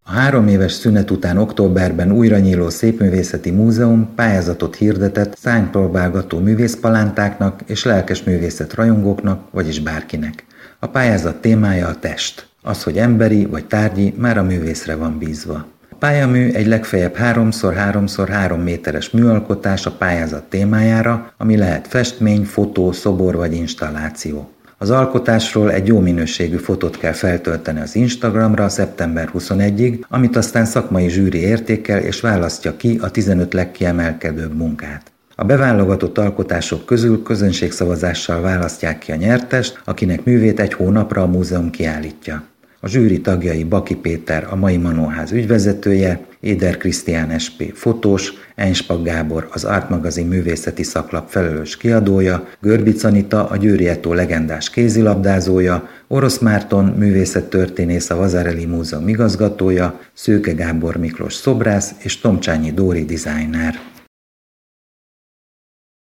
A 3 éves szünet után októberben újra nyíló Szépművészeti Múzeum pályázatot hirdetett szárnypróbálgató művészpalántáknak és lelkesművészet rajongóknak, vagyis bárkinek. A pályázat témája a test. Az, hogy emberi vagy tárgyi, már a művészre van bízva. A pályamű egy legfeljebb 3x3x3 méteres műalkotás a pályázat témájára, ami lehet festmény, fotó, szobor vagy installáció. Az alkotásról egy jó minőségű fotót kell feltölteni az Instagramra szeptember 21-ig, amit aztán szakmai zsűri értékel és választja ki a 15 legkiemelkedőbb munkát. A beválogatott alkotások közül közönségszavazással választják ki a nyertest, akinek művét egy hónapra a múzeum kiállítja. A zsűri tagjai Baki Péter, a Mai Manóház ügyvezetője, Éder Krisztián SP fotós, Enspag Gábor, az Art Magazin művészeti szaklap felelős kiadója, Görbic Anita, a Győri Eto legendás kézilabdázója, Orosz Márton művészettörténész, a Vasarely Múzeum igazgatója, Szőke Gábor Miklós szobrász és Tomcsányi Dóri designer.